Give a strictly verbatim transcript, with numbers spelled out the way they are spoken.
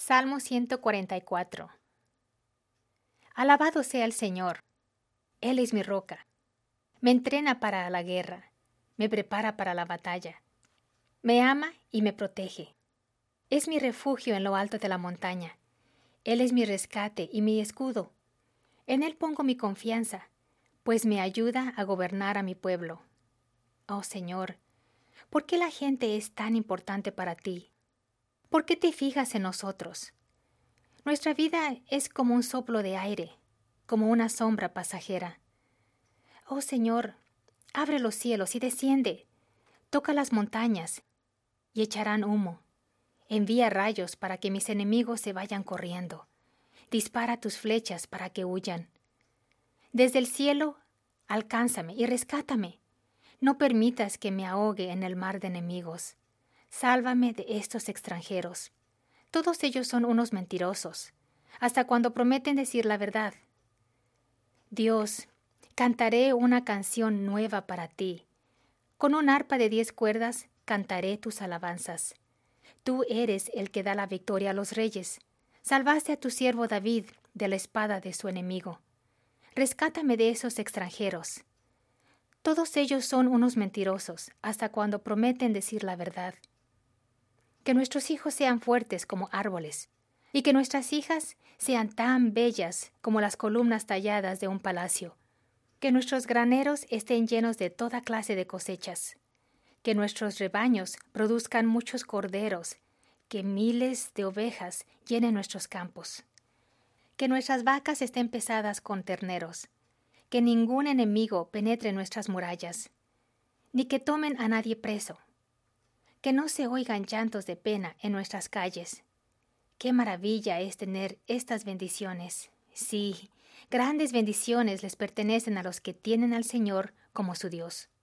Salmo ciento cuarenta y cuatro. Alabado sea el Señor. Él es mi roca. Me entrena para la guerra. Me prepara para la batalla. Me ama y me protege. Es mi refugio en lo alto de la montaña. Él es mi rescate y mi escudo. En Él pongo mi confianza, pues me ayuda a gobernar a mi pueblo. Oh Señor, ¿por qué la gente es tan importante para ti? ¿Por qué te fijas en nosotros? Nuestra vida es como un soplo de aire, como una sombra pasajera. Oh Señor, abre los cielos y desciende. Toca las montañas y echarán humo. Envía rayos para que mis enemigos se vayan corriendo. Dispara tus flechas para que huyan. Desde el cielo, alcánzame y rescátame. No permitas que me ahogue en el mar de enemigos. Sálvame de estos extranjeros. Todos ellos son unos mentirosos, hasta cuando prometen decir la verdad. Dios, cantaré una canción nueva para ti. Con un arpa de diez cuerdas cantaré tus alabanzas. Tú eres el que da la victoria a los reyes. Salvaste a tu siervo David de la espada de su enemigo. Rescátame de esos extranjeros. Todos ellos son unos mentirosos, hasta cuando prometen decir la verdad. Que nuestros hijos sean fuertes como árboles, y que nuestras hijas sean tan bellas como las columnas talladas de un palacio. Que nuestros graneros estén llenos de toda clase de cosechas. Que nuestros rebaños produzcan muchos corderos, que miles de ovejas llenen nuestros campos. Que nuestras vacas estén pesadas con terneros. Que ningún enemigo penetre nuestras murallas, ni que tomen a nadie preso. Que no se oigan llantos de pena en nuestras calles. Qué maravilla es tener estas bendiciones. Sí, grandes bendiciones les pertenecen a los que tienen al Señor como su Dios.